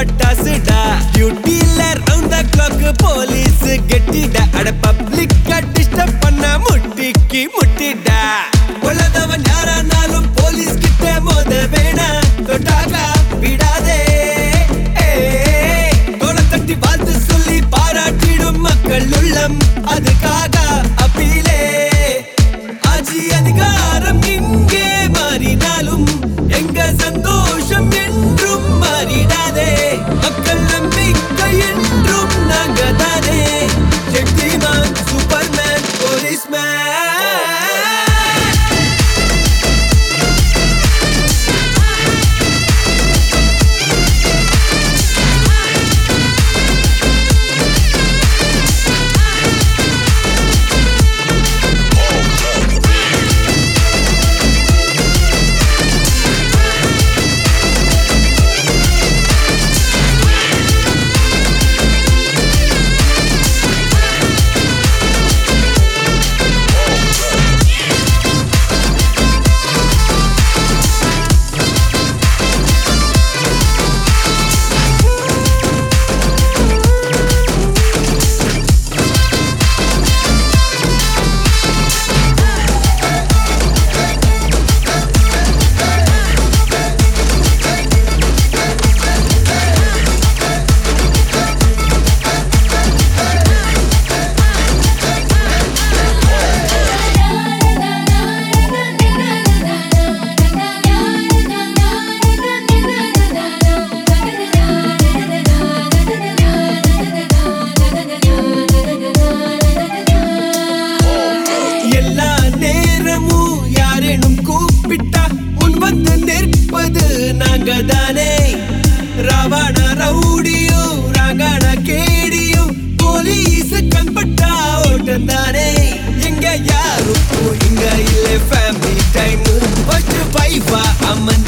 பட்டாசுடா டியூட்டில round the clock police கெட்டிடா அட பப்ளிக் டிஸ்டர்ப் பண்ண முட்டிக்கு முட்டிடா உள்ளதவன் யாரானாலும் போலீஸ் கிட்ட மோத வேணா தொட்டாக விடாதே தோளை தட்டி வாழ்த்து சொல்லி பாராட்டிடும் மக்கள் உள்ளம் அதுக்காக அப்பீலே ஆட்சி அதிகாரம் இங்கே மாறினாலும் எங்க சந்தோஷம் என்றும் மாறிடாதே மக்கள் நம்பிக்கை என்றும் நாங்க தானே சக்திமான் சூப்பர்மேன் போலீஸ்மேன் கூப்பிட்டா உன் வந்து நிற்பது நாங்க தானே ராவண ரவுடியோ ராகண கேடியோ போலீஸ் கண்பட்டா ஓட்டம் தானே எங்க யாருக்கும் இங்க இல்ல ஃபேமிலி டைம் ஃபர்ஸ்ட் வைஃபா அம்மன்